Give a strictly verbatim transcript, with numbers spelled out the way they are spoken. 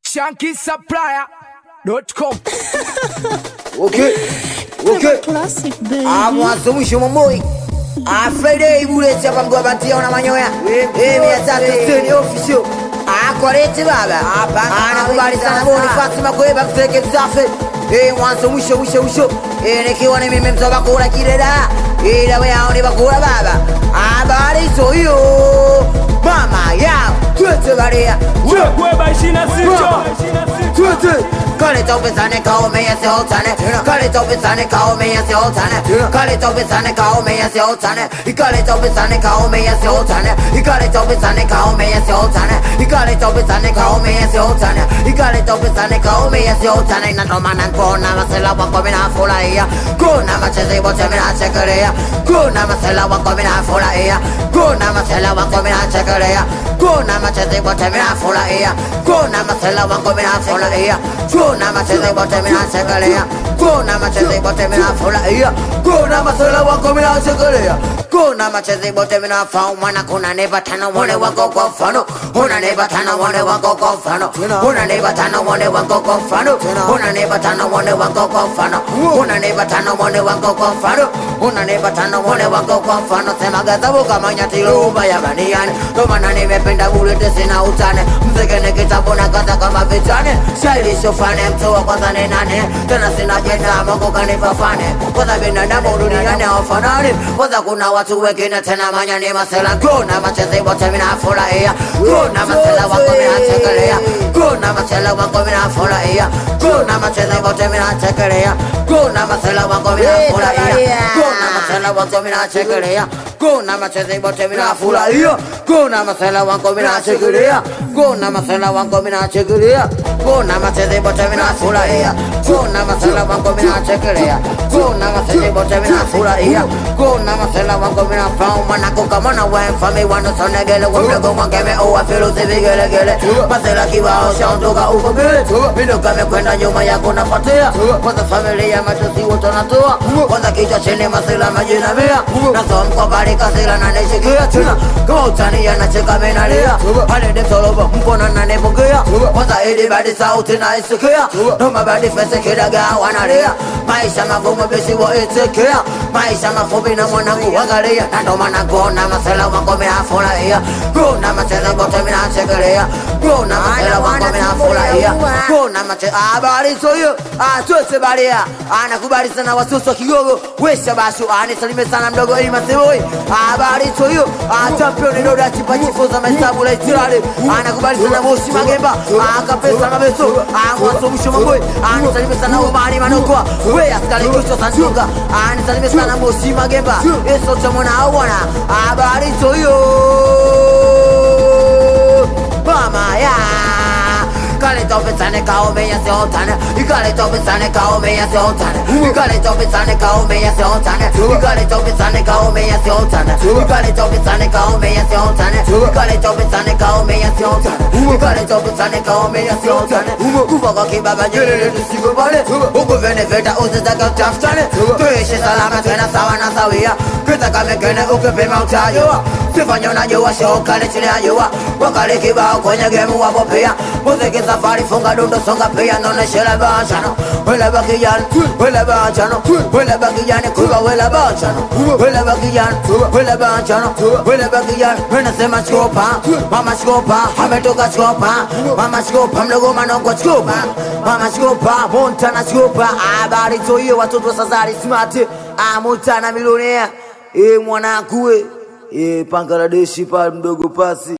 Shanky Supplier dot com. Okay, okay. Classic baby. Ah, mwanzo mwisho mamoi. Ah, Friday buleti hapa mgobatia una manyoya. Eh, mia tatu sitini official. Ah, koreti baba. Hapa. Ah, nakubali sana boni Fatima Kweba mteke msafi. Eh, mwanzo mwisho mwisho mwisho. Eh, nikiwa ni mimi mtoba kula kideda. Eh, dawe yao ni bakula baba. Ah, bali so hiyo. Mama yao. Tuete baria. Kweba ishirini na sita. Tuete. Kale tope sane kao me yase otane. Kale tope sane kao me yase otane. Kale tope sane kao me yase otane. Kale tope sane kao me yase otane. Kale tope sane kao me yase otane. Kale tope sane kao me yase otane. Kale tope sane kao me yase otane. Na no manan kona masela wako mina fulaia. Kona macheze bote mina chekelea. Kona masela wako mina fulaia. Kona masela wako mina chekelea. Kona macheze bote mina fulaia. Kona masela wako mina fulaia. Kuna macheze bote mina chekelea. Kuna macheze bote mina fulaia. Kuna masela wako mina chekelea. Kuna macheze bote mina faumana. Kuna neba tano wone wako kwa mfano. Kuna neba tano wone wako kwa mfano. Kuna neba tano wone wako kwa mfano. Kuna neba tano wone wako kwa mfano. Kuna neba tano wone wako kwa mfano. Kuna neba tano wone wako kwa mfano. Sema gazabu kama nyatilo ubaya baniani. Tomana nimependa bulete sina utane. Mzekene kitabu na kata kama vitane. Shaili shofane mtuwa kwanza ni nane. Tena sina jeta mungu kanipa fane. Kwanza binadamu duniani hawafanani. Kwanza kuna watu wengine tena manyani masela. Kuna macheze bote mina fulaia. Kuna masela wako mina chekelea. Kuna masela wako mina fulaia. Kuna macheze bote mina chekelea. Kuna masela wako mina fulaia. Kuna masela wako mina chekelea. Kuna macheze bote mina fulaia. Kuna masela wako mina chekelea. Kuna masela wako mina chekelea. Kuna macheze bote mina fulaia. Kuna masela wako mina chekelea. Kuna macheze bote mina fulaia. Kuna masela wako mina fauma na kukamana wen fami wano sonegele wamlego mwangeme uwa filusi vigele gele. Masela kibao shaondoka uko bile. Midoka mekwenda nyuma yako napatia. Kwanza familia machozi woto natoa. Kwanza kichwa chini masela majina mea. Naso mko bari kasila na neshikia china. Kama utani ya nacheka menalia. Hane demsolobo mpona na nepokea. Kwanza ili badi sauti na isikia. Noma badi fese kidaga wanalia. Maisha magumu besi wa itekea. Maisha mafupi na mwanangu wagalia. Nando mana gona masela wako mina fulaia. Gona masela bote mina chekelea. Gona masela wako mina fulaia. Gona masela habari soyo. Ah tuete balia. Anakubali sana wasuso kigogo. Wesha bashu anisalime sana mdogo ili maseboi. Habari soyo. Ah champion ni doda chipachifuza mahesabu la itirale. Anakubali sana moshi magemba. Akapesa mabeso. Ah mwanzo mwisho mamboi. Anisalime sana umani manokwa. We askari kusho sanjunga. Anisalime sana moshi magemba. Eso chamona awana. Habari soyo. Mama ya. Kale tope sane kao me yase otane. Kale tope sane kao me yase otane. Kale tope sane kao me yase otane. Kale tope sane kao me yase otane. Kale tope sane kao me yase otane. Kale tope sane kao me yase otane. Kale tope sane kao me yase otane. Kufa kwa kibaba nyere nisigo pale. Uko venefeta uzitaka utaftane. Tuishi salama tena sawa na sawia. Kita kame kene ukipima utajua. Sifanya unajua shoka le chile ajua. Wakale kibao kwenye gemu wapo pia. Muziki safari funga dundo songa pia. None shele bachano. Wele bakijan. Wele bachano. Wele bakijan. Kuba wele bachano. Wele bakijan. Wele bachano. Wele bakijan. Wena sema chkopa. Mama chkopa. Hametoka chkopa. Mama chkopa. Mlogo manongo chkopa. Mama chkopa. Montana chkopa. Habari toyo watoto sazari smart. Ah Montana milionea. Eh mwanangu we. Eh Bangladeshi pa mdogo pasi.